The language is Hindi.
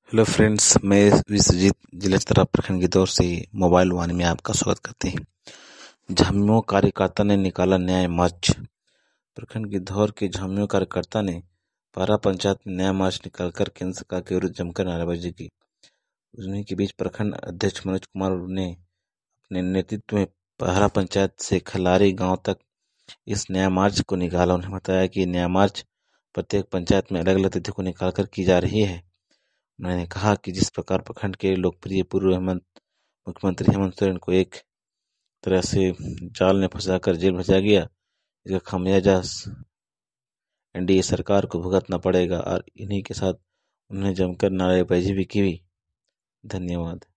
हेलो फ्रेंड्स, मैं विश्वजीत जिला चित्रा प्रखंड की ओर से मोबाइल वाणी में आपका स्वागत करते हैं। झामुमो कार्यकर्ता ने निकाला न्याय मार्च। प्रखंड की धौर के झामुमो कार्यकर्ता ने पारा पंचायत में न्याय मार्च निकालकर केंद्र सरकार के विरुद्ध जमकर नारेबाजी की। उन्हीं के बीच प्रखंड अध्यक्ष मनोज कुमार ने अपने नेतृत्व में पारा पंचायत से खलारी गाँव तक इस न्याय मार्च को निकाला। उन्होंने बताया कि न्याय मार्च प्रत्येक पंचायत में अलग अलग तिथि को निकालकर की जा रही है। उन्होंने कहा कि जिस प्रकार प्रखंड के लोकप्रिय पूर्व मुख्यमंत्री हेमंत सोरेन को एक तरह से जाल में फंसाकर जेल भेजा गया, इसका खामियाजा एनडीए सरकार को भुगतना पड़ेगा। और इन्हीं के साथ उन्होंने जमकर नारेबाजी भी की। धन्यवाद।